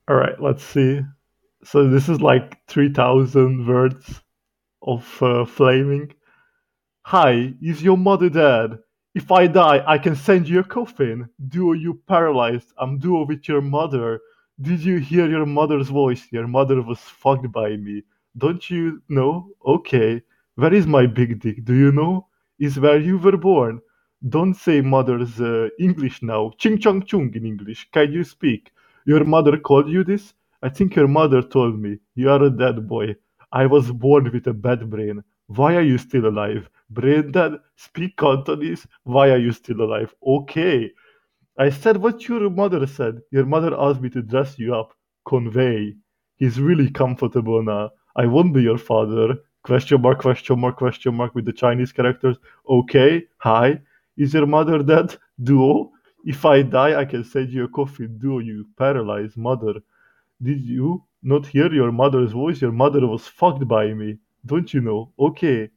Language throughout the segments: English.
All right, let's see. So this is like 3,000 words of flaming. Hi, is your mother dead? If I die, I can send you a coffin. Duo, you paralyzed. I'm duo with your mother. Did you hear your mother's voice? Your mother was fucked by me. Don't you know? Okay. Where is my big dick? Do you know? Is where you were born. Don't say mother's English now. Ching chong chung in English. Can you speak? Your mother called you this? I think your mother told me. You are a dead boy. I was born with a bad brain. Why are you still alive? Brendan, speak Cantonese. Why are you still alive? Okay. I said what your mother said. Your mother asked me to dress you up. Convey. He's really comfortable now. I won't be your father. Question mark, question mark, question mark with the Chinese characters. Okay. Hi. Is your mother dead? Duo. If I die, I can send you a coffee. Duo, you paralyzed mother. Did you not hear your mother's voice? Your mother was fucked by me. Don't you know? Okay.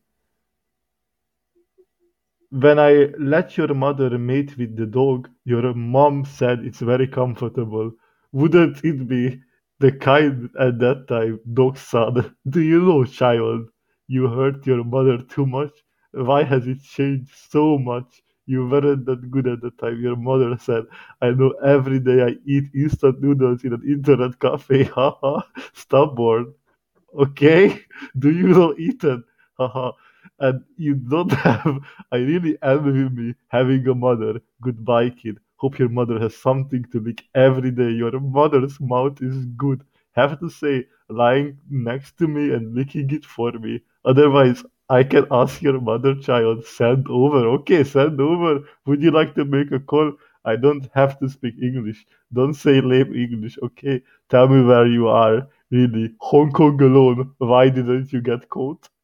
When I let your mother mate with the dog, your mom said it's very comfortable. Wouldn't it be the kind at that time dog said, do you know, child, you hurt your mother too much? Why has it changed so much? You weren't that good at the time. Your mother said, I know every day I eat instant noodles in an internet cafe. Haha, stubborn. Okay? Do you know Ethan? Haha. And you don't have. I really envy me having a mother. Goodbye, kid. Hope your mother has something to lick every day. Your mother's mouth is good. Have to say, lying next to me and licking it for me. Otherwise, I can ask your mother child, send over. Okay, send over. Would you like to make a call? I don't have to speak English. Don't say lame English, okay? Tell me where you are. Really, Hong Kong alone. Why didn't you get caught?